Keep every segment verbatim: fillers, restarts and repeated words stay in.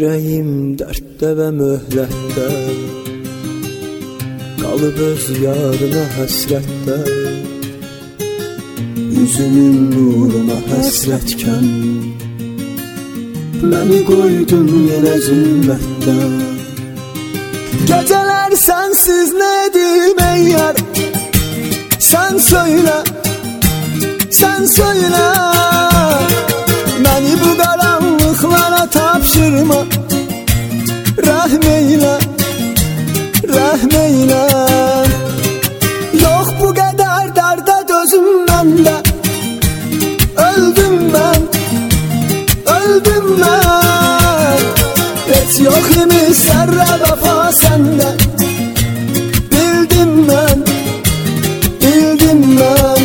Ürəyim dərddə və möhlətdə, qalıb öz yarına həsrətdə, üzünün nuruna həsrətkən, məni qoydun yenə zülmətdə. Gecələr sənsiz nə edim ey yar, sən söylə, sən söylə, məni bu qaranlıqlara tapşırma. Rəhm eylə, rəhm eylə, yox bu qədər dərdə dözüm məndə. Öldüm mən, öldüm mən, heç yox imiş zərrə vəfa səndə. Bildim mən, bildim mən.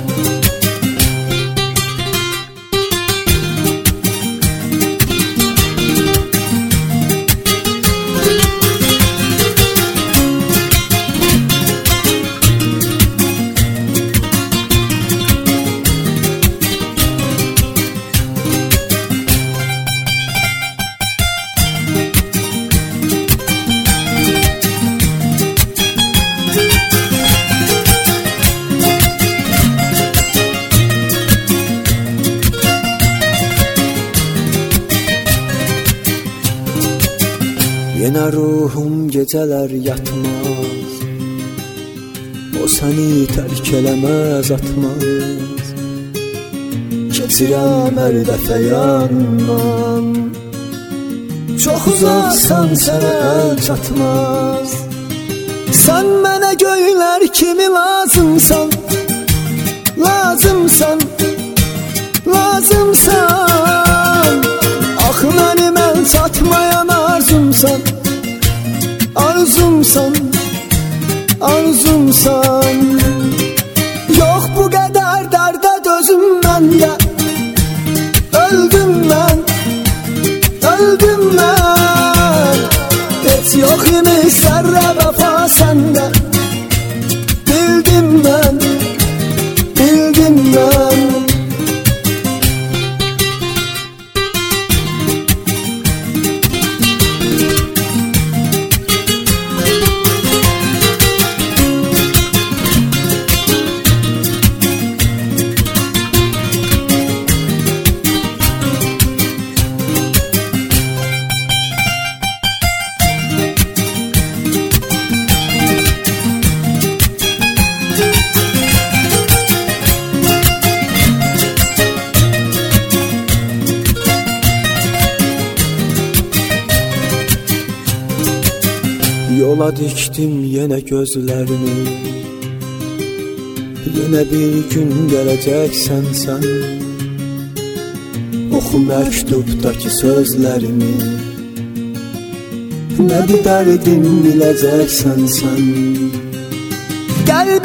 Yenə ruhum gecələr yatmaz, o səni tərk eləməz atmaz. Keçirəm hər dəfə yandan, çox uzaqsan sənə əl çatmaz. Sən mənə göylər kimi lazımsan, lazımsan, lazımsan. Axı mənim əl çatmayan arzumsan, arzumsan, arzumsan. Yox bu qədər dərdə dözüm məndə. Öldüm mən, öldüm mən, heç yox imiş zərrə vəfa səndə. Bildim mən, bildim mən. Yola dikdim yenə gözlərimi, yenə bir gün gələcəksən sən. Oxu məktubdakı sözlərimi, nə bir dərdim biləcəksən sən. Qəlbim